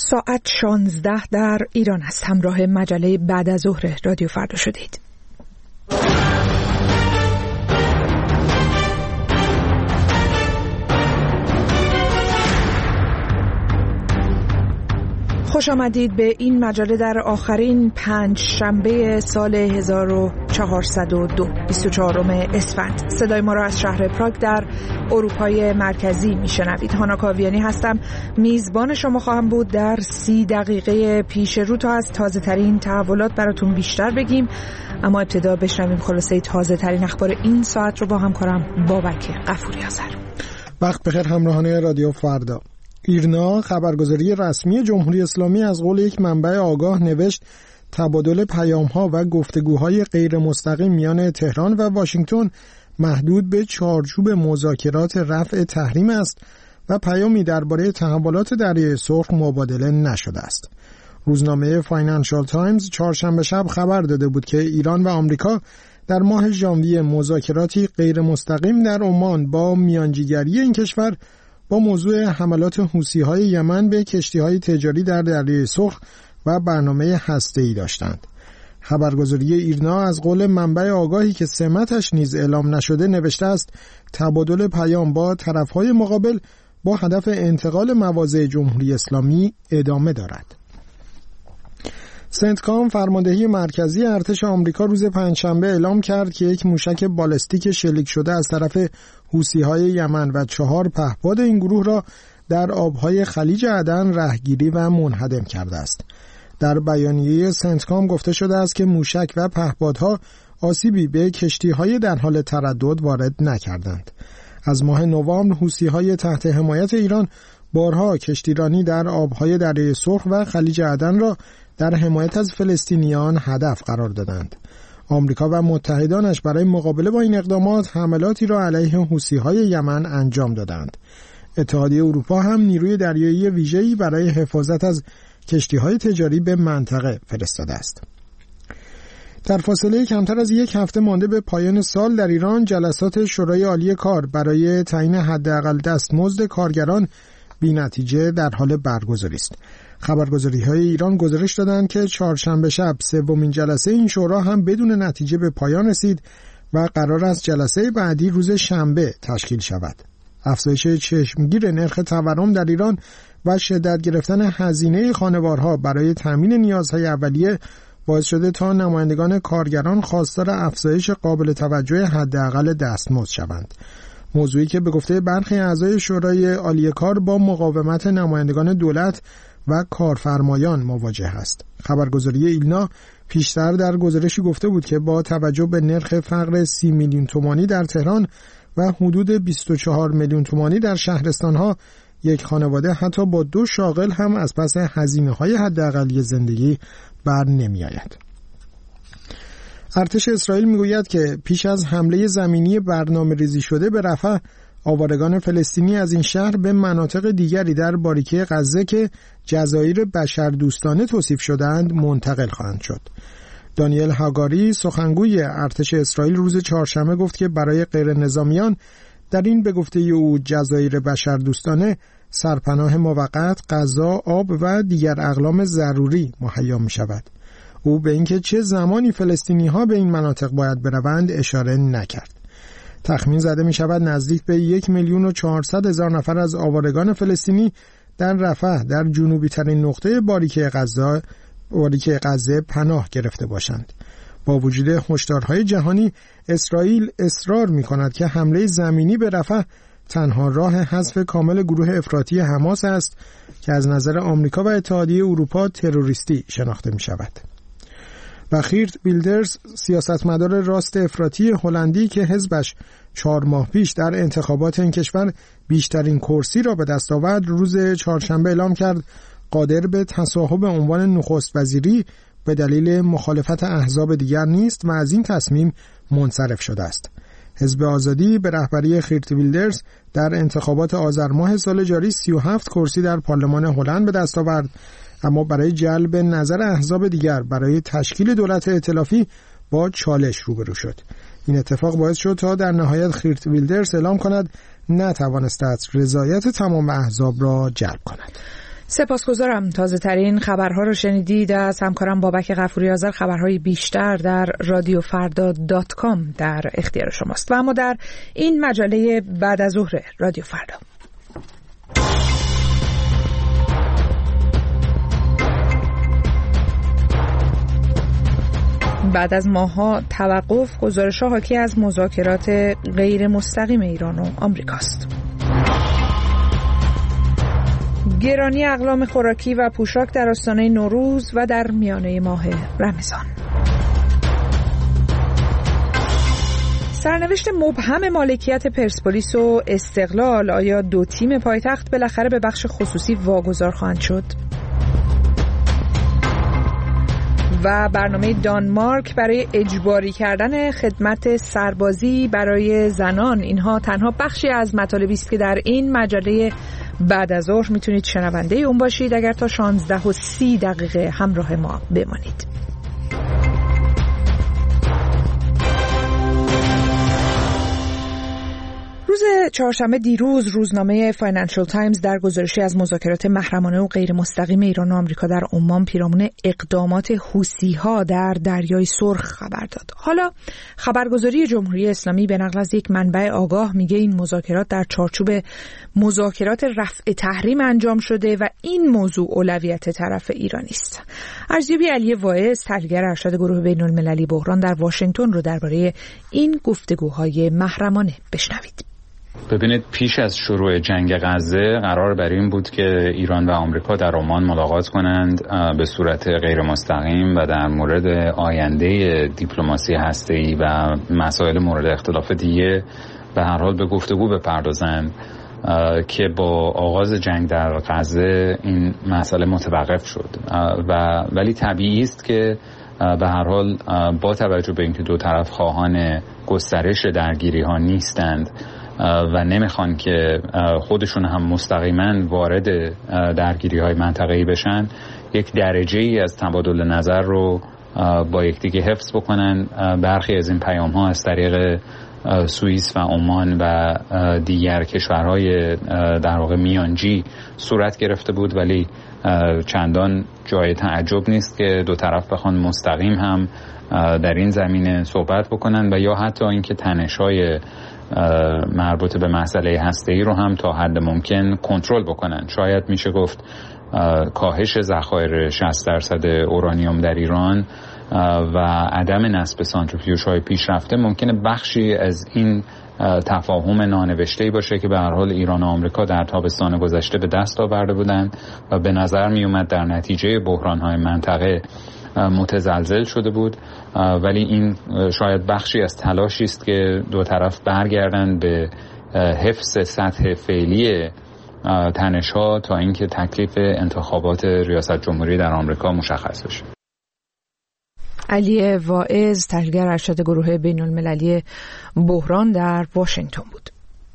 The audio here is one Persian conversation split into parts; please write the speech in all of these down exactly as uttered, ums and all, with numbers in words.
ساعت شانزده در ایران است. همراه مجله بعد از ظهر رادیو فردا شدید. خوش آمدید به این مجله در آخرین پنج شنبه سال هزار و چهارصد و دو، بیست و چهارم اسفند. صدای ما را از شهر پراگ در اروپای مرکزی میشنوید. هانا کاویانی هستم، میزبان شما خواهم بود. در سی دقیقه پیش رو تا از تازه ترین تحولات براتون بیشتر بگیم، اما ابتدا بشنویم خلاصه تازه ترین اخبار این ساعت رو با همکارم بابک غفوری آذر. وقت بخیر همراهان رادیو فردا. ایرنا خبرگزاری رسمی جمهوری اسلامی از قول یک منبع آگاه نوشت تبادل پیام‌ها و گفتگوهای غیر مستقیم میان تهران و واشنگتن محدود به چارچوب مذاکرات رفع تحریم است و پیامی درباره تحولات دریای سرخ مبادله نشده است. روزنامه فاینانشال تایمز چهارشنبه شب خبر داده بود که ایران و آمریکا در ماه ژانویه مذاکراتی غیر مستقیم در عمان با میانجیگری این کشور با موضوع حملات حوثی‌های یمن به کشتی‌های تجاری در دریای سرخ و برنامه هسته‌ای داشتند. خبرگزاری ایرنا از قول منبع آگاهی که سمتش نیز اعلام نشده نوشته است تبادل پیام با طرف‌های مقابل با هدف انتقال مواضع جمهوری اسلامی ادامه دارد. سنتکام فرماندهی مرکزی ارتش آمریکا روز پنجشنبه اعلام کرد که یک موشک بالستیک شلیک شده از طرف حوثی‌های یمن و چهار پهپاد این گروه را در آبهای خلیج عدن رهگیری و منهدم کرده است. در بیانیه سنتکام گفته شده است که موشک و پهپادها آسیبی به کشتی‌های در حال تردد وارد نکردند. از ماه نوامبر حوثی‌های تحت حمایت ایران بارها کشتیرانی در آبهای دریای سرخ و خلیج عدن را در حمایت از فلسطینیان هدف قرار دادند. آمریکا و متحدانش برای مقابله با این اقدامات حملاتی را علیه حوثی‌های یمن انجام دادند. اتحادیه اروپا هم نیروی دریایی ویژه‌ای برای حفاظت از کشتی‌های تجاری به منطقه فرستاده است. در فاصله کمتر از یک هفته مانده به پایان سال در ایران جلسات شورای عالی کار برای تعیین حداقل دستمزد کارگران بی‌نتیجه در حال برگزاری است. خبرگزاری‌های ایران گزارش دادند که چهارشنبه شب سومین جلسه این شورا هم بدون نتیجه به پایان رسید و قرار است جلسه بعدی روز شنبه تشکیل شود. افزایش چشمگیر نرخ تورم در ایران و شدت گرفتن هزینه خانوارها برای تامین نیازهای اولیه باعث شده تا نمایندگان کارگران خواستار افزایش قابل توجه حداقل دستمزد شوند. موضوعی که به گفته برخی اعضای شورای عالی کار با مقاومت نمایندگان دولت و کارفرمایان مواجه است. خبرگزاری ایلنا پیشتر در گزارشی گفته بود که با توجه به نرخ فقر سی میلیون تومانی در تهران و حدود بیست و چهار میلیون تومانی در شهرستانها، یک خانواده حتی با دو شاغل هم از پس هزینه‌های حداقلی زندگی بر نمی‌آید. ارتش اسرائیل میگوید که پیش از حمله زمینی برنامه‌ریزی شده به رفح، آوارگان فلسطینی از این شهر به مناطق دیگری در باریکه غزه که جزایر بشردوستانه توصیف شدند منتقل خواهند شد. دانیل هاگاری سخنگوی ارتش اسرائیل روز چهارشنبه گفت که برای غیر نظامیان در این به گفته او جزایر بشردوستانه سرپناه موقت، غذا، آب و دیگر اقلام ضروری مهیا می شود. او به اینکه چه زمانی فلسطینی ها به این مناطق باید بروند اشاره نکرد. تخمین زده می شود نزدیک به یک میلیون و چهارصد هزار نفر از آوارگان فلسطینی در رفح در جنوبی ترین نقطه باریکه غزه باریکه غزه پناه گرفته باشند. با وجود هشدارهای جهانی، اسرائیل اصرار می کند که حمله زمینی به رفح تنها راه حذف کامل گروه افراطی حماس است که از نظر آمریکا و اتحادیه اروپا تروریستی شناخته می شود. و خیرت ویلدرز سیاستمدار راست افراطی هلندی که حزبش چهار ماه پیش در انتخابات این کشور بیشترین کرسی را به دست آورد، روز چهارشنبه اعلام کرد قادر به تصاحب عنوان نخست وزیری به دلیل مخالفت احزاب دیگر نیست و از این تصمیم منصرف شده است. حزب آزادی به رهبری خیرت ویلدرز در انتخابات آذر ماه سال جاری سی و هفت کرسی در پارلمان هلند به دست آورد، اما برای جلب نظر احزاب دیگر برای تشکیل دولت ائتلافی با چالش روبرو شد. این اتفاق باعث شد تا در نهایت خیرت ویلدرز اعلام کند نتوانسته است رضایت تمام احزاب را جلب کند. سپاسگزارم. تازه ترین خبرها رو شنیدید از همکارم بابک غفوری آذر. خبرهای بیشتر در رادیو فردا دات کام در اختیار شماست و اما در این مجله بعد از ظهر رادیو فردا. بعد از ماه‌ها توقف، گزارش‌ها حاکی از مذاکرات غیر مستقیم ایران و آمریکاست. گرانی اقلام خوراکی و پوشاک در آستانه نوروز و در میانه ماه رمضان. سرنوشت مبهم مالکیت پرسپولیس و استقلال، آیا دو تیم پایتخت بالاخره به بخش خصوصی واگذار خواهند شد؟ و برنامه دانمارک برای اجباری کردن خدمت سربازی برای زنان، اینها تنها بخشی از مطالبی است که در این مجله بعد از ظهر میتونید شنونده اون باشید اگر تا شانزده و سی دقیقه همراه ما بمانید. روز چهارشنبه دیروز روزنامه فاینانشال تایمز در گزارشی از مذاکرات محرمانه و غیر مستقیم ایران و آمریکا در عمان پیرامون اقدامات حوثی‌ها در دریای سرخ خبر داد. حالا خبرگزاری جمهوری اسلامی به نقل از یک منبع آگاه میگه این مذاکرات در چارچوب مذاکرات رفع تحریم انجام شده و این موضوع اولویت طرف ایرانی است. ارزیابی علی واعظ، تحلیلگر ارشد گروه بین‌المللی بحران در واشنگتن رو درباره این گفتگوهای محرمانه بشنوید. ببینید، پیش از شروع جنگ غزه قرار بر این بود که ایران و آمریکا در عمان ملاقات کنند به صورت غیر مستقیم و در مورد آینده دیپلماسی هسته‌ای و مسائل مورد اختلاف دیگه به هر حال به گفتگو بپردازند که با آغاز جنگ در غزه این مسئله متوقف شد و ولی طبیعی است که به هر حال با توجه به اینکه دو طرف خواهان گسترش درگیری ها نیستند و نمیخوان که خودشون هم مستقیما وارد درگیری های منطقه‌ای بشن، یک درجه ای از تبادل نظر رو با یکدیگه حفظ بکنن. برخی از این پیام ها از طریق سوئیس و عمان و دیگر کشورهای در واقع میانجی صورت گرفته بود، ولی چندان جای تعجب نیست که دو طرف بخوان مستقیم هم در این زمینه صحبت بکنن و یا حتی اینکه تنش‌های مربوط به مسئله هسته‌ای رو هم تا حد ممکن کنترل بکنن. شاید میشه گفت کاهش ذخایر شصت درصد اورانیوم در ایران و عدم نصب سانتریفیوژهای پیشرفته ممکنه بخشی از این تفاهم نانوشته‌ای باشه که به هر حال ایران و آمریکا در تابستان گذشته به دست آورده بودند و به نظر می اومد در نتیجه بحران‌های منطقه متزلزل شده بود، ولی این شاید بخشی از تلاشی است که دو طرف برگردند به حفظ سطح فعلی تنش‌ها تا اینکه تکلیف انتخابات ریاست جمهوری در آمریکا مشخص بشه. علی واعظ، تحلیلگر ارشد گروه بین‌المللی بحران در واشنگتن بود.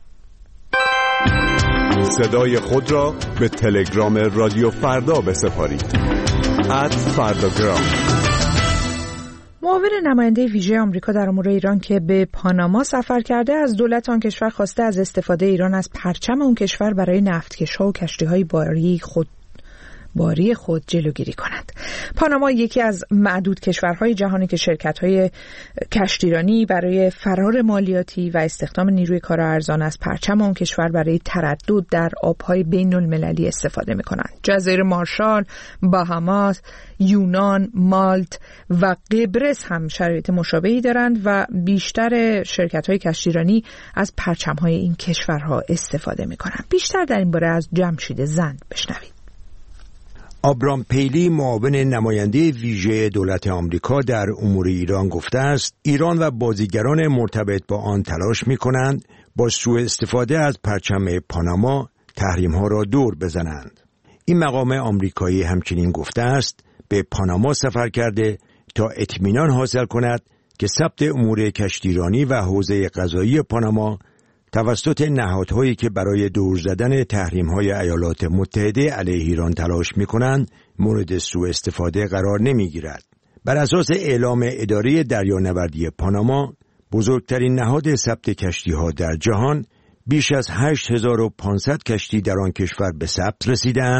صدای خود را به تلگرام رادیو فردا بسپارید. ات فرداگرام. معاون نماینده ویژه آمریکا در امور ایران که به پاناما سفر کرده از دولت آن کشور خواسته از استفاده ایران از پرچم اون کشور برای نفتکش‌ها و کشتی‌های باری خود باری خود جلوگیری کند. پاناما یکی از معدود کشورهای جهانی که شرکت‌های کشتیرانی برای فرار مالیاتی و استخدام نیروی کار ارزان از پرچم اون کشور برای تردد در آب‌های بین‌المللی استفاده می‌کنند. جزایر مارشال، باهاماس، یونان، مالت و قبرس هم شرایط مشابهی دارند و بیشتر شرکت‌های کشتیرانی از پرچم‌های این کشورها استفاده می‌کنند. بیشتر در این باره از جمشید زند بشنوید. آبرام پیلی، معاون نماینده ویژه دولت آمریکا در امور ایران، گفته است ایران و بازیگران مرتبط با آن تلاش می‌کنند با سوء استفاده از پرچم پاناما تحریم‌ها را دور بزنند. این مقام آمریکایی همچنین گفته است به پاناما سفر کرده تا اطمینان حاصل کند که ثبت امور کشتیرانی و حوزه قضایی پاناما توسط نهادهایی که برای دور زدن تحریم‌های ایالات متحده علیه ایران تلاش می‌کنند مورد سوء استفاده قرار نمی‌گیرد. بر اساس اعلام اداره دریانوردی پاناما، بزرگترین نهاد ثبت کشتی‌ها در جهان، بیش از هشت هزار و پانصد کشتی در آن کشور به ثبت رسیدند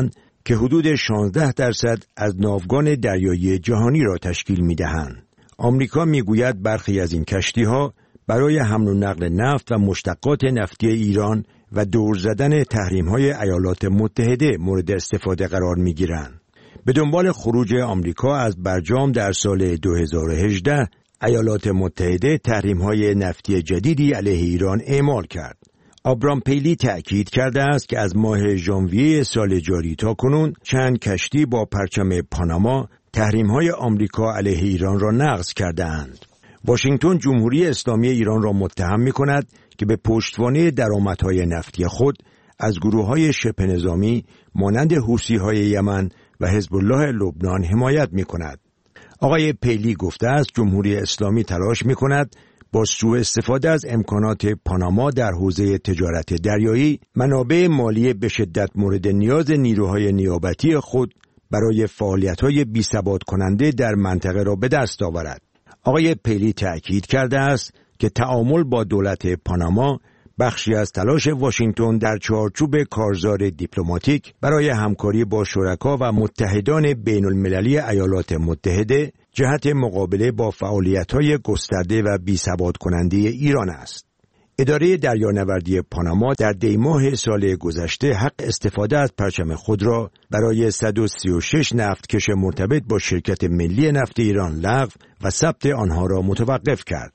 که حدود شانزده درصد از ناوگان دریایی جهانی را تشکیل می‌دهند. آمریکا می‌گوید برخی از این کشتی‌ها برای حمل و نقل نفت و مشتقات نفتی ایران و دور زدن تحریم‌های ایالات متحده مورد استفاده قرار می‌گیرند. به دنبال خروج آمریکا از برجام در سال دو هزار و هجده، ایالات متحده تحریم‌های نفتی جدیدی علیه ایران اعمال کرد. آبرام پیلی تأکید کرده است که از ماه ژانویه سال جاری تا کنون چند کشتی با پرچم پاناما تحریم‌های آمریکا علیه ایران را نقض کرده‌اند. واشنگتن جمهوری اسلامی ایران را متهم می‌کند که به پشتوانه درآمدهای نفتی خود از گروه‌های شبه نظامی مانند حوثی‌های یمن و حزب الله لبنان حمایت می‌کند. آقای پیلی گفته است جمهوری اسلامی تلاش می‌کند با سوء استفاده از امکانات پاناما در حوزه تجارت دریایی منابع مالی به شدت مورد نیاز نیروهای نیابتی خود برای فعالیت‌های بی‌ثبات کننده در منطقه را به دست آورد. آقای پیلی تأکید کرده است که تعامل با دولت پاناما بخشی از تلاش واشنگتن در چارچوب کارزار دیپلماتیک برای همکاری با شرکا و متحدان بین المللی ایالات متحده جهت مقابله با فعالیت‌های گسترده و بی‌ثبات کننده ایران است. اداره دریانوردی پاناما در دی ماه سال گذشته حق استفاده از پرچم خود را برای صد و سی و شش نفتکش مرتبط با شرکت ملی نفت ایران لغو و ثبت آنها را متوقف کرد.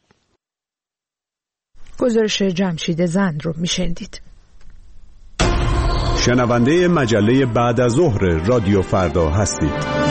گزارش جمشید زند رو میشنیدید. شنونده مجله بعد از ظهر رادیو فردا هستید.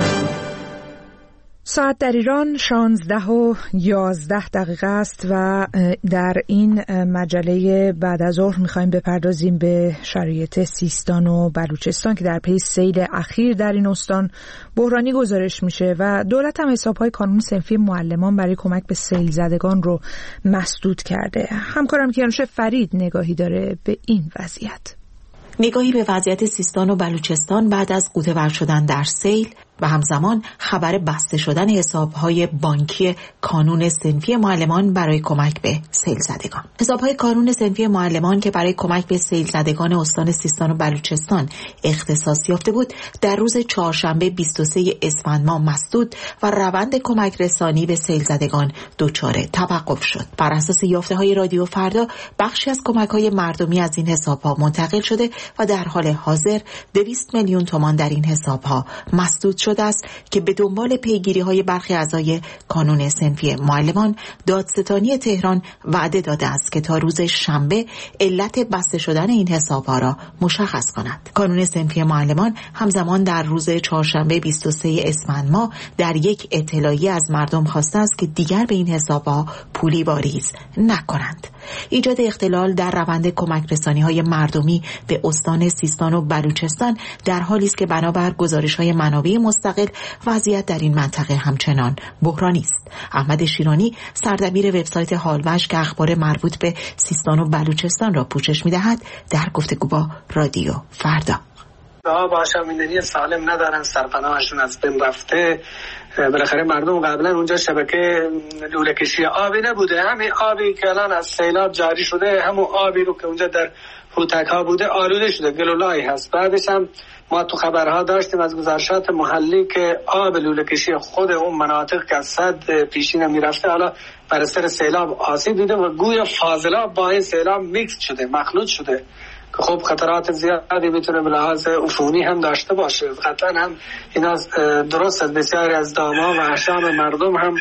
ساعت در ایران شانزده و یازده دقیقه است و در این مجله بعد از ظهر میخوایم بپردازیم به شرایط سیستان و بلوچستان که در پی سیل اخیر در این استان بحرانی گزارش میشه و دولت هم حسابهای کانون صنفی معلمان برای کمک به سیل زدگان رو مسدود کرده. همکارم کیانوش فرید نگاهی داره به این وضعیت. نگاهی به وضعیت سیستان و بلوچستان بعد از غوطه‌ور شدن در سیل و همزمان خبر بسته شدن حساب‌های بانکی کانون صنفی معلمان برای کمک به سیل زدگان. حساب‌های کانون صنفی معلمان که برای کمک به سیل زدگان استان سیستان و بلوچستان اختصاص یافته بود، در روز چهارشنبه بیست و سوم اسفند ماه مسدود و روند کمک رسانی به سیل زدگان دچار توقف شد. بر اساس یافته‌های رادیو فردا، بخشی از کمک‌های مردمی از این حساب‌ها منتقل شده و در حال حاضر دویست میلیون تومان در این حساب‌ها مسدود شده است که به دنبال پیگیری‌های برخی اعضای کانون صنفی معلمان، دادستانی تهران وعده داده است که تا روز شنبه علت بسته شدن این حساب‌ها را مشخص کند. کانون صنفی معلمان همزمان در روز چهارشنبه بیست و سوم اسفند ماه در یک اطلاعیه از مردم خواسته است که دیگر به این حساب‌ها پولی واریز نکنند. ایجاد اختلال در روند کمک رسانی‌های مردمی به استان سیستان و بلوچستان در حالی است که بنابر گزارش‌های منابع مستقل وضعیت در این منطقه همچنان بحرانی است. احمد شیرانی سردبیر وبسایت حالوش که اخبار مربوط به سیستان و بلوچستان را پوشش می‌دهد در گفتگو با رادیو فردا آب آشامیدنی سالم ندارن، سرپناهشون از بین رفته. بالاخره مردم قبلا اونجا شبکه لوله کشی آبی نبوده، همین آبی که الان از سیلاب جاری شده همون آبی رو که اونجا در هوتک ها بوده آلوده شده، گلولایی هست. بعدش هم ما تو خبرها داشتیم از گزارشات محلی که آب لوله کشی خود اون مناطق که از صد پیشین میرفته حالا بر اثر سیلاب آسیب دیده و گویا فاضلاب با این سیلاب میکس شده، مخلوط شده که خب خطرات زیادی میتونه به لحاظ عفونی هم داشته باشه. قطعا هم اینا درست از بسیاری از داما و احشام مردم هم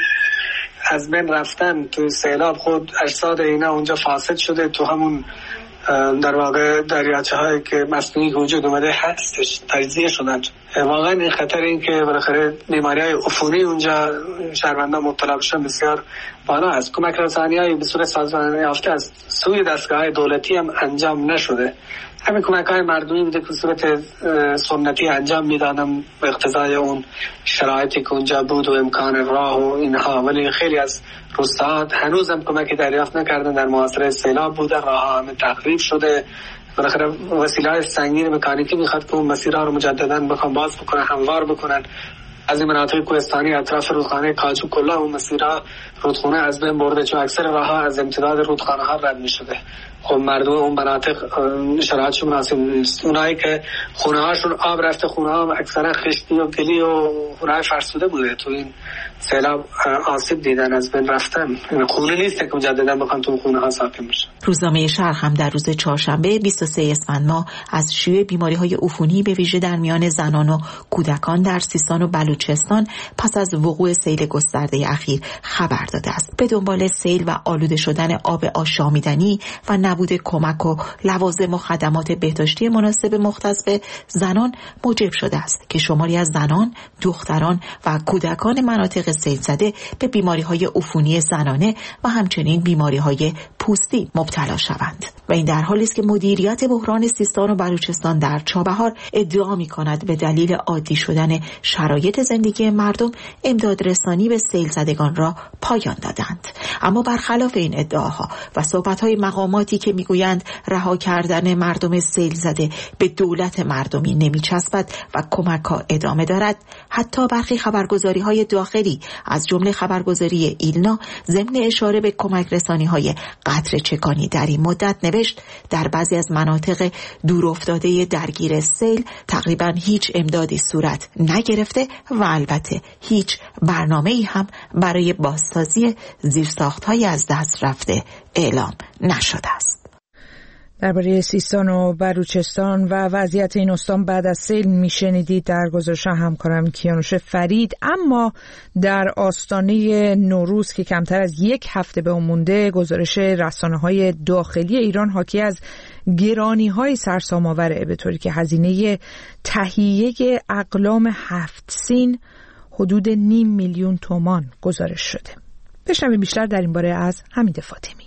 از بین رفتن تو سیلاب، خود اجساد اینا اونجا فاسد شده تو همون در واقع دریاچه هایی که مصنوعی وجود اومده هستش تجزیه شدن. واقعا این خطر این که بالاخره بیماری های عفونی اونجا شهروندان مبتلا بشن بسیار بالا است. کمک رسانی‌های به صورت سازمان یافته از سوی دستگاه دولتی هم انجام نشده. همین کمک های مردمی بوده که صورت سنتی انجام میدادن به اقتضای اون شرایطی که اونجا بود و امکان راه و اینها، ولی خیلی از روستاها هنوز هم کمکی دریافت نکردن، در محاصره سیلاب بودن، راه همه تخریب شده. بالاخره وسیله‌های سنگین مکانیکی میخواد که اون مسیرها رو مجددا بخوام باز بکنن، هموار بکنن. از این مناطق کوهستانی اطراف رودخانه کاجو کلا اون مسیرها رودخانه از بین برده، چون اکثر راهها از امتداد رودخانه ها رد میشده. خب مردم اون مناطق شرایطشون مناسب نیست. اونایی که خونه هاشون آب رفته، خونه ها اکثرا خشتی و گلی و خونه های فرسوده بوده، تو این سیلاب آسیب دیدن، از بین رفتن. خونه نیست که مجددا بخوان تو خونه ها ساکن بشن. روزنامه شرق هم در روز چهارشنبه بیست و سه اسفند ماه از شیوع بیماری‌های عفونی به ویژه در میان زنان و کودکان در سیستان و بلوچستان پس از وقوع سیل گسترده اخیر خبر داده است. به دنبال سیل و آلوده شدن آب آشامیدنی و نبود کمک و لوازم و خدمات بهداشتی مناسب مختص به زنان موجب شده است که شماری از زنان، دختران و کودکان مناطق سیل زده به بیماری‌های عفونی زنانه و همچنین بیماری‌های پوستی مبتلا شوند. و این در حالی است که مدیریت بحران سیستان و بلوچستان در چابهار ادعا می‌کند به دلیل عادی شدن شرایط زندگی مردم امداد رسانی به سیل زدگان را پایان دادند. اما برخلاف این ادعاها و صحبت‌های مقاماتی که میگویند رها کردن مردم سیل زده به دولت مردمی نمیچسبد و کمک‌ها ادامه دارد، حتی برخی خبرگزاری‌های داخلی از جمله خبرگزاری ایلنا ضمن اشاره به کمک رسانی‌های قطره چکانی در این مدت نوشت در بعضی از مناطق دورافتاده درگیر سیل تقریباً هیچ امدادی صورت نگرفته و البته هیچ برنامه‌ای هم برای بازسازی زیرساخت‌های از دست رفته اعلام نشده است. درباره سیستان و بلوچستان و وضعیت این استان بعد از سیل میشنیدید در گزارش همکارم کیانوش فرید. اما در آستانه نوروز که کمتر از یک هفته به اون مونده، گزارش رسانه‌های داخلی ایران حاکی از گرانی‌های سرسام‌آوره، به طوری که هزینه تهیه اقلام هفت سین حدود نیم میلیون تومان گزارش شده. بشنویم بیشتر در این باره از حمید فاطمی.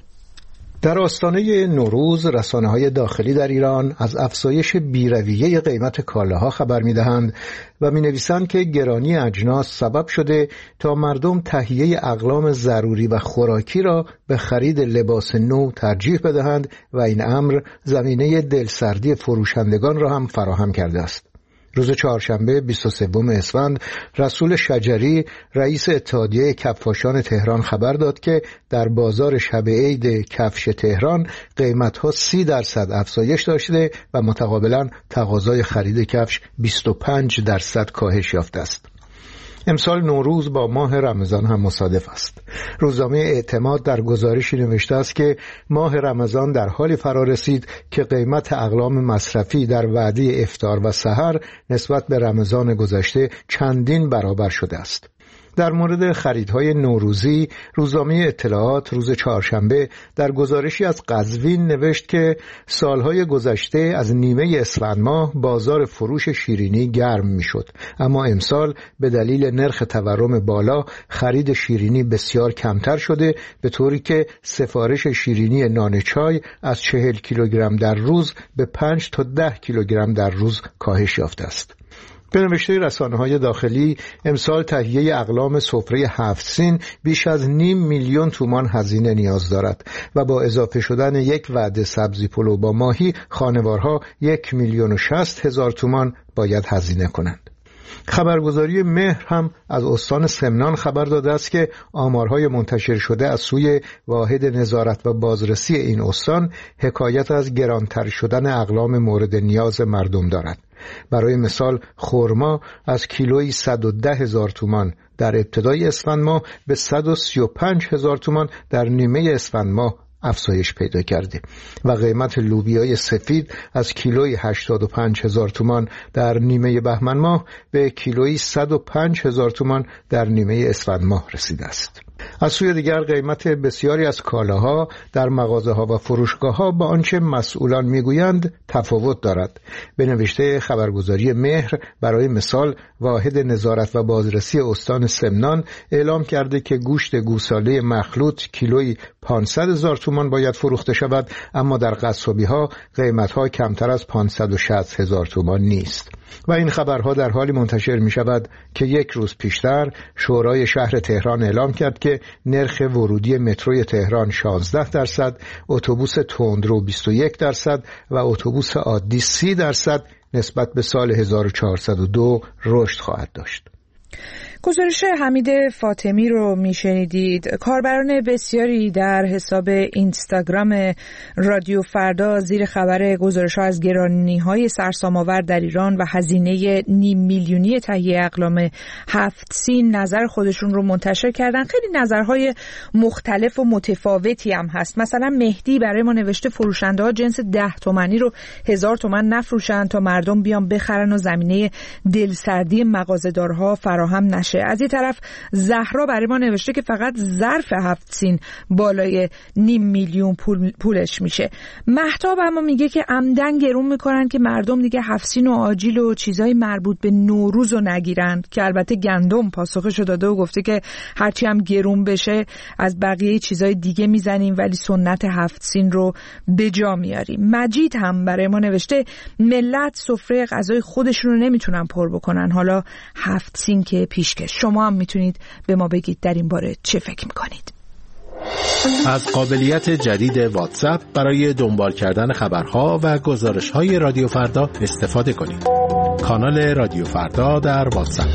در آستانه نوروز رسانه‌های داخلی در ایران از افزایش بی‌رویه قیمت کالاها خبر می‌دهند و می‌نویسند که گرانی اجناس سبب شده تا مردم تهیه اقلام ضروری و خوراکی را به خرید لباس نو ترجیح بدهند و این امر زمینه دلسردی فروشندگان را هم فراهم کرده است. روز چهارشنبه بیست و سوم اسفند رسول شجری رئیس اتحادیه کفاشان تهران خبر داد که در بازار شب عید کفش تهران قیمت‌ها سی درصد افزایش داشته و متقابلاً تقاضای خرید کفش بیست و پنج درصد کاهش یافته است. امسال نوروز با ماه رمضان هم مصادف است. روزنامه اعتماد در گزارشی نوشته است که ماه رمضان در حالی فرا رسید که قیمت اقلام مصرفی در وعده افطار و سحر نسبت به رمضان گذشته چندین برابر شده است. در مورد خریدهای نوروزی روزنامه اطلاعات روز چهارشنبه در گزارشی از قزوین نوشت که سالهای گذشته از نیمه اسفند ماه بازار فروش شیرینی گرم میشد، اما امسال به دلیل نرخ تورم بالا خرید شیرینی بسیار کمتر شده، به طوری که سفارش شیرینی نان چای از چهل کیلوگرم در روز به پنج تا ده کیلوگرم در روز کاهش یافته است. به نوشته رسانه‌های داخلی امسال تهیه اقلام سفره هفت سین بیش از نیم میلیون تومان هزینه نیاز دارد و با اضافه شدن یک وعده سبزی پلو با ماهی خانوارها یک میلیون و شصت هزار تومان باید هزینه کنند. خبرگزاری مهر هم از استان سمنان خبر داده است که آمارهای منتشر شده از سوی واحد نظارت و بازرسی این استان حکایت از گرانتر شدن اقلام مورد نیاز مردم دارد. برای مثال خرما از کیلویی صد و ده هزار تومان در ابتدای اسفند ماه به صد و سی و پنج هزار تومان در نیمه اسفند ماه افزایش پیدا کرده و قیمت لوبیای سفید از کیلویی هشتاد و پنج هزار تومان در نیمه بهمن ماه به کیلویی صد و پنج هزار تومان در نیمه اسفند ماه رسیده است. از سوی دیگر قیمت بسیاری از کالاها در مغازه‌ها و فروشگاه‌ها با آنچه مسئولان میگویند تفاوت دارد. به نوشته خبرگزاری مهر برای مثال واحد نظارت و بازرسی استان سمنان اعلام کرده که گوشت گوساله مخلوط کیلویی پانصد هزار تومان باید فروخته شود، اما در قصابی‌ها قیمت‌ها کمتر از پانصد و شصت هزار تومان نیست. و این خبرها در حالی منتشر می شود که یک روز پیشتر شورای شهر تهران اعلام کرد که نرخ ورودی متروی تهران شانزده درصد، اتوبوس تندرو بیست و یک درصد و اتوبوس عادی سی درصد نسبت به سال هزار و چهارصد و دو رشد خواهد داشت. گزارش حمید فاطمی رو میشنیدید. کاربران بسیاری در حساب اینستاگرام رادیو فردا زیر خبر گزارش‌ها از گرانی‌های سرسام‌آور در ایران و هزینه نیم میلیونی تهیه اقلام هفت سین نظر خودشون رو منتشر کردن. خیلی نظرهای مختلف و متفاوتی هم هست. مثلا مهدی برای ما نوشته فروشنده‌ها جنس ده تومانی رو هزار تومن نفروشن تا مردم بیان بخرن و زمینه دلسردی مغازه‌دارها فراهم نشه. از این طرف زهرا برای ما نوشته که فقط ظرف هفت سین بالای نیم میلیون پول پولش میشه. مهتاب اما میگه که عمدن گرون میکنن که مردم دیگه هفت سین و آجیل و چیزای مربوط به نوروز رو نگیرن، که البته گندم پاسخش داده و گفته که هرچی هم گرون بشه از بقیه چیزای دیگه میزنیم ولی سنت هفت سین رو به جا میاریم. مجید هم برای ما نوشته ملت سفره غذای خودشون رو نمیتونن پر بکنن، حالا هفت سین که پیشکش. شما هم میتونید به ما بگید در این باره چه فکر میکنید. از قابلیت جدید واتساپ برای دنبال کردن خبرها و گزارش‌های رادیو فردا استفاده کنید. کانال رادیو فردا در واتساپ.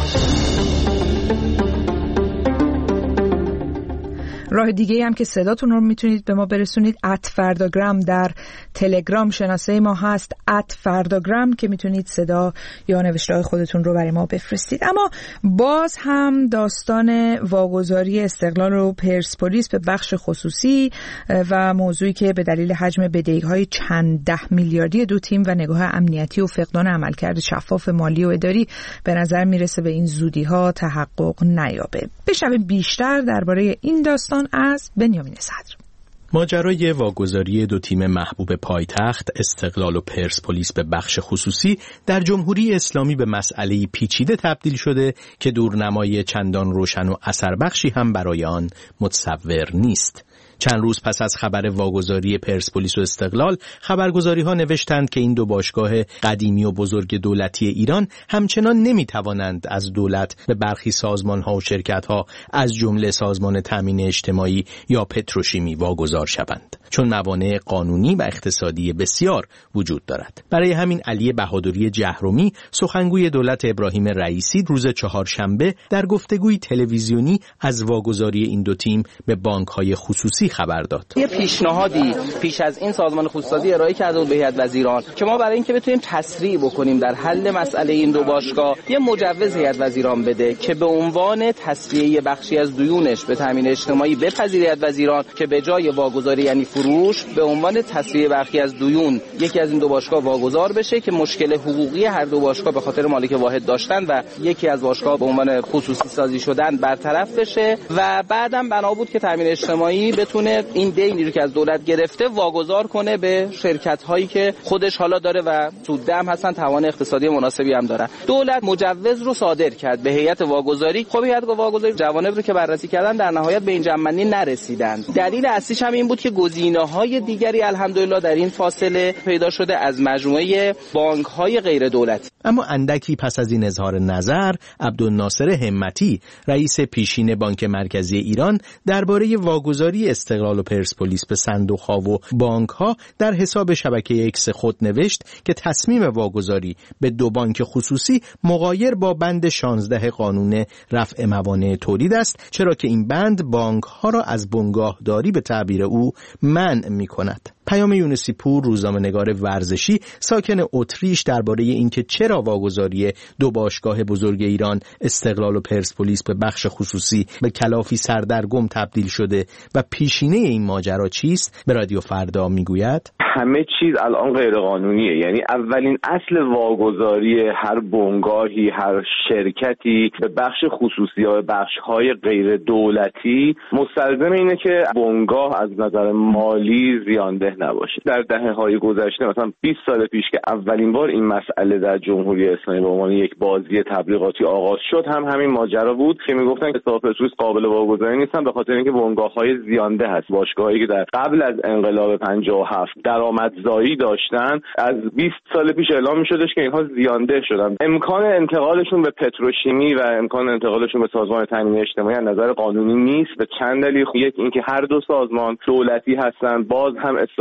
راه دیگه هم که صداتون رو میتونید به ما برسونید ات فرداگرام در تلگرام شناسه ما هست ات فرداگرام که میتونید صدا یا نوشته های خودتون رو برای ما بفرستید. اما باز هم داستان واگذاری استقلال و پرسپولیس به بخش خصوصی و موضوعی که به دلیل حجم بدهی‌های چند ده میلیاردی دو تیم و نگاه امنیتی و فقدان عملکرد شفاف مالی و اداری به نظر میرسه به این زودی‌ها تحقق نیابه. بشنویم بیشتر درباره این داستان از بنیامین صدر. ماجرای واگذاری دو تیم محبوب پایتخت استقلال و پرسپولیس به بخش خصوصی در جمهوری اسلامی به مسئله پیچیده تبدیل شده که دورنمای چندان روشن و اثربخشی هم برای آن متصور نیست. چند روز پس از خبر واگذاری پرسپولیس و استقلال، خبرگزاری‌ها نوشتند که این دو باشگاه قدیمی و بزرگ دولتی ایران همچنان نمی‌توانند از دولت به برخی سازمان‌ها و شرکت‌ها از جمله سازمان تامین اجتماعی یا پتروشیمی واگذار شوند، چون موانع قانونی و اقتصادی بسیار وجود دارد. برای همین علی بهادری جهرومی، سخنگوی دولت ابراهیم رئیسی، روز چهارشنبه در گفتگوی تلویزیونی از واگذاری این دو تیم به بانک‌های خصوصی خبر داد. یه پیشنهادی پیش از این سازمان خصوصی ارائه کرده بود به هیئت وزیران که ما برای اینکه بتونیم تسریع بکنیم در حل مسئله این دو باشگاه یه مجوز هیئت وزیران بده که به عنوان تسویه بخشی از دیونش به تامین اجتماعی بپذیره هیئت وزیران که به جای واگذاری یعنی فروش به عنوان تسویه بخشی از دیون یکی از این دو باشگاه واگذار بشه که مشکل حقوقی هر دو باشگاه به خاطر مالک واحد داشتن و یکی از باشگاه به عنوان خصوصی سازی شدن برطرف بشه و بعدم بنا بود که تامین اجتماعی بتونه این دینی رو که از دولت گرفته واگذار کنه به شرکت هایی که خودش حالا داره و سودده هم هستن، توان اقتصادی مناسبی هم دارن. دولت مجوز رو صادر کرد به هیئت واگذاری. خب هیئت واگذاری جوانب رو که بررسی کردن در نهایت به این جمع‌بندی نرسیدن. دلیل اصلیش هم این بود که گزینه‌های دیگری الحمدلله در این فاصله پیدا شده از مجموعه بانک‌های غیر دولتی. اما اندکی پس از این اظهار نظر، عبدالناصر همتی، رئیس پیشین بانک مرکزی ایران، درباره واگذاری استقلال و پرسپولیس به صندوق‌ها و بانک‌ها در حساب شبکه اکس خود نوشت که تصمیم واگذاری به دو بانک خصوصی مغایر با بند شانزده قانون رفع موانع تولید است، چرا که این بند بانک‌ها را از بنگاهداری به تعبیر او منع می‌کند. پیام یونسی پور، روزنامه‌نگار ورزشی ساکن اتریش، درباره اینکه چرا واگذاری دو باشگاه بزرگ ایران استقلال و پرسپولیس به بخش خصوصی به کلافی سردرگم تبدیل شده و پیشینه این ماجرا چیست، به رادیو فردا میگوید: همه چیز الان غیر قانونیه. یعنی اولین اصل واگذاری هر بنگاهی، هر شرکتی به بخش خصوصی یا بخش‌های غیر دولتی مستلزم اینه که بنگاه از نظر مالی زیانده نباشه. در دهه‌های گذشته، مثلا بیست سال پیش که اولین بار این مسئله در جمهوری اسلامی به عنوان یک بازی تبلیغاتی آغاز شد، هم همین ماجرا بود که میگفتن که پرسپولیس قابل واگذاری نیستن به خاطر اینکه بنگاه‌های زیانده هست. باشگاهایی که در قبل از انقلاب پنجاه و هفت درآمدزایی داشتن، از بیست سال پیش اعلام می‌شدش که اینها زیانده شدن. امکان انتقالشون به پتروشیمی و امکان انتقالشون به سازمان تامین اجتماعی از نظر قانونی نیست به چند دلیل. یک اینکه هر دو سازمان دولتی هستن، باز هم اصلاح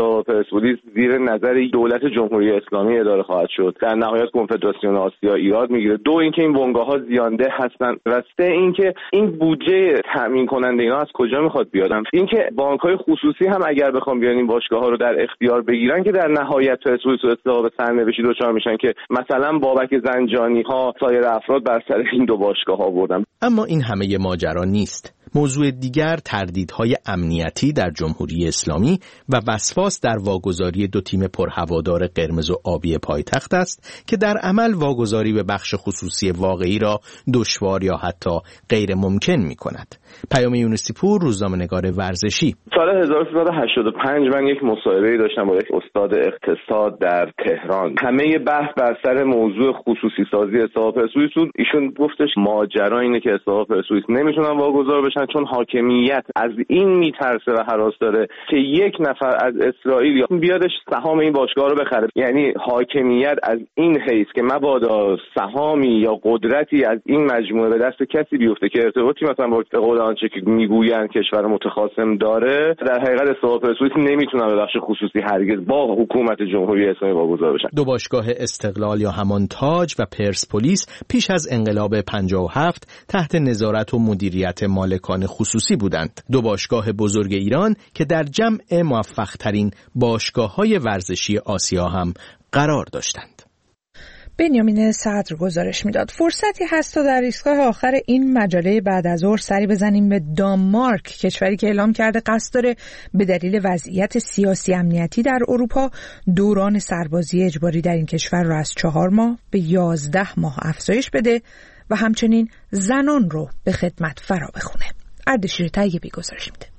استقلال پرسپولیس زیر نظر دولت جمهوری اسلامی اداره خواهد شد. در نهایت کنفدراسیون آسیا ایراد میگیره. دو اینکه این بنگاه‌ها زیانده هستن و سه اینکه این بودجه تامین کننده اینا از کجا میخواد بیاد. اینکه بانک‌های خصوصی هم اگر بخوام بیان این باشگاه‌ها رو در اختیار بگیرن که در نهایت پرسپولیس و استقلال به سرنوشتی دچار میشن که مثلا بابک زنجانی‌ها سایر افراد بر سر این دو باشگاه آوردن. اما این همه ماجرا نیست. موضوع دیگر تردیدهای امنیتی در جمهوری اسلامی و وسواس در واگذاری دو تیم پرهوادار قرمز و آبی پایتخت است که در عمل واگذاری به بخش خصوصی واقعی را دشوار یا حتی غیر ممکن می کند. پیام یونسی پور، روزنامه‌نگار ورزشی. سال هزار و سیصد و هشتاد و پنج من یک مصاحبه‌ای داشتم با یک استاد اقتصاد در تهران. همه بحث بر سر موضوع خصوصی سازی استقلال پرسپولیس بود. ایشون گفتش ماجرا اینه که استقلال پرسپولیس نمیتونن واگذار بشن چون حاکمیت از این میترسه و هراس داره که یک نفر از اسرائیل بیادش سهام این باشگاه رو بخره. یعنی حاکمیت از این حیث که مبادا سهامی یا قدرتی از این مجموعه به دست کسی بیفته که ارتباطی مثلا با قول آنچه که میگویند کشور متخاصم داره، در حقیقت استقلال پرسپولیس نمیتونه به بخش خصوصی هرگز با حکومت جمهوری اسلامی واگذار بشن. دو باشگاه استقلال یا همان تاج و پرسپولیس پیش از انقلاب پنجاه و هفت تحت نظارت و مدیریت مالکان خصوصی بودند. دو باشگاه بزرگ ایران که در جمع موفق‌ترین باشگاه‌های ورزشی آسیا هم قرار داشتند. بنیامین صدر گزارش میداد. فرصتی هست تا در ایستگاه آخر این مجله بعد از ظهر سری بزنیم به دانمارک، کشوری که اعلام کرده قصد داره به دلیل وضعیت سیاسی امنیتی در اروپا دوران سربازی اجباری در این کشور را از چهار ماه به یازده ماه افزایش بده و همچنین زنان رو به خدمت فرا بخونه. اردشیر طیبی گزارش میده.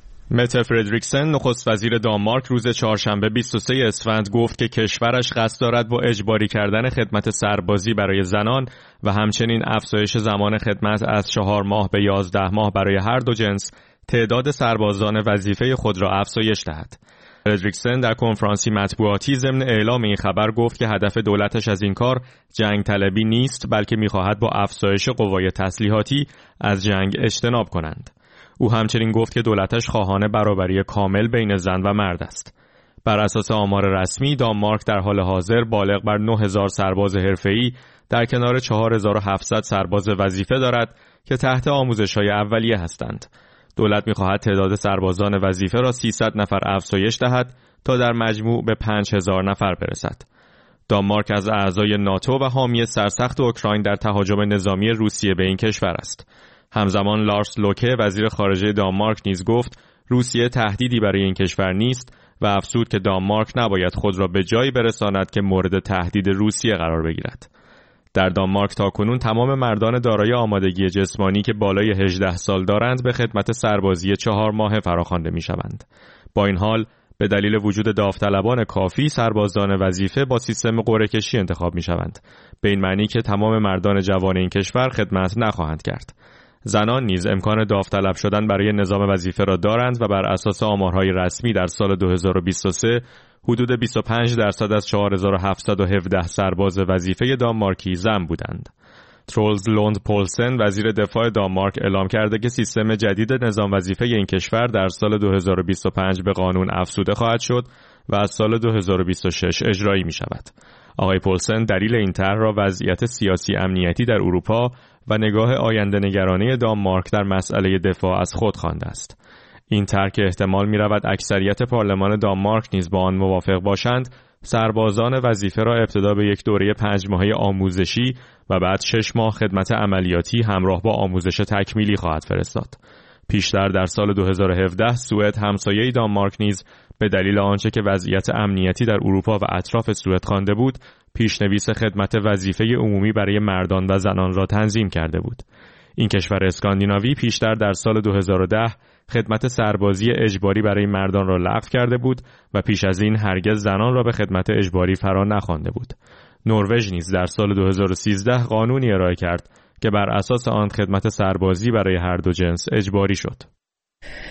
مته فردریکسن نخست وزیر دانمارک روز چهارشنبه بیست و سوم اسفند گفت که کشورش قصد دارد با اجباری کردن خدمت سربازی برای زنان و همچنین افزایش زمان خدمت از چهار ماه به یازده ماه برای هر دو جنس تعداد سربازان وظیفه خود را افزایش دهد. فردریکسن در کنفرانسی مطبوعاتی ضمن اعلام این خبر گفت که هدف دولتش از این کار جنگ طلبی نیست، بلکه می‌خواهد با افزایش قوای تسلیحاتی از جنگ اجتناب کنند. او همچنین گفت که دولتش خواهان برابری کامل بین زن و مرد است. بر اساس آمار رسمی دانمارک در حال حاضر بالغ بر نه هزار سرباز حرفه‌ای در کنار چهار هزار و هفتصد سرباز وظیفه دارد که تحت آموزش‌های اولیه هستند. دولت می‌خواهد تعداد سربازان وظیفه را سیصد نفر افزایش دهد تا در مجموع به پنج هزار نفر برسد. دانمارک از اعضای ناتو و حامی سرسخت اوکراین در تهاجم نظامی روسیه به این کشور است. همزمان لارس لوکه وزیر خارجه دانمارک نیز گفت روسیه تهدیدی برای این کشور نیست و افزود که دانمارک نباید خود را به جایی برساند که مورد تهدید روسیه قرار بگیرد. در دانمارک تاکنون تمام مردان دارای آمادگی جسمانی که بالای هجده سال دارند به خدمت سربازی چهار ماهه فراخوانده می‌شوند. با این حال به دلیل وجود داوطلبان کافی سربازان وظیفه با سیستم قرعه کشی انتخاب می‌شوند، به این معنی که تمام مردان جوان این کشور خدمت نخواهند کرد. زنان نیز امکان داوطلب شدن برای نظام وظیفه را دارند و بر اساس آمارهای رسمی در سال دو هزار و بیست و سه حدود بیست و پنج درصد از چهار هزار و هفتصد و هفده سرباز وظیفه دانمارکی زن بودند. ترولز لوند پولسن وزیر دفاع دانمارک اعلام کرده که سیستم جدید نظام وظیفه این کشور در سال دو هزار و بیست و پنج به قانون افزوده خواهد شد و از سال دو هزار و بیست و شش اجرایی می شود. آقای پولسن دلیل این طرح را وضعیت سیاسی امنیتی در اروپا و نگاه آینده نگرانه دانمارک در مسئله دفاع از خود خوانده است. این طرح که احتمال می رود اکثریت پارلمان دانمارک نیز با آن موافق باشند، سربازان وظیفه را ابتدا به یک دوره پنج ماهه آموزشی و بعد شش ماه خدمت عملیاتی همراه با آموزش تکمیلی خواهد فرستاد. پیشتر در سال دو هزار و هفده سوئد همسایه دانمارک نیز به دلیل آنچه که وضعیت امنیتی در اروپا و اطراف سوئد خوانده بود، پیشنویس خدمت وظیفه عمومی برای مردان و زنان را تنظیم کرده بود. این کشور اسکاندیناوی پیشتر در سال دو هزار و ده خدمت سربازی اجباری برای مردان را لغو کرده بود و پیش از این هرگز زنان را به خدمت اجباری فرا نخوانده بود. نروژ نیز در سال دو هزار و سیزده قانونی ارائه کرد که بر اساس آن خدمت سربازی برای هر دو جنس اجباری شد.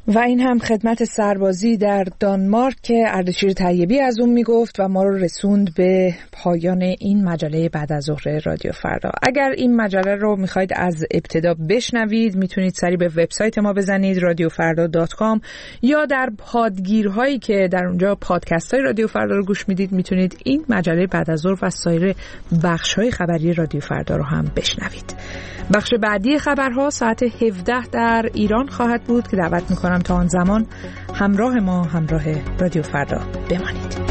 و این هم خدمت سربازی در دانمارک که اردشیر طیبی از اون میگفت و ما رو رسوند به پایان این مجله بعد از ظهر رادیو فردا. اگر این مجله رو میخواید از ابتدا بشنوید میتونید سری به وبسایت ما بزنید رادیو فردا دات کام یا در پادگیرهایی که در اونجا پادکست های رادیو فردا رو گوش میدید میتونید این مجله بعد از ظهر و سایر بخش های خبری رادیو فردا رو هم بشنوید. بخش بعدی خبرها ساعت هفده در ایران خواهد بود که دعوت میکنم تا آن زمان همراه ما، همراه رادیو فردا بمانید.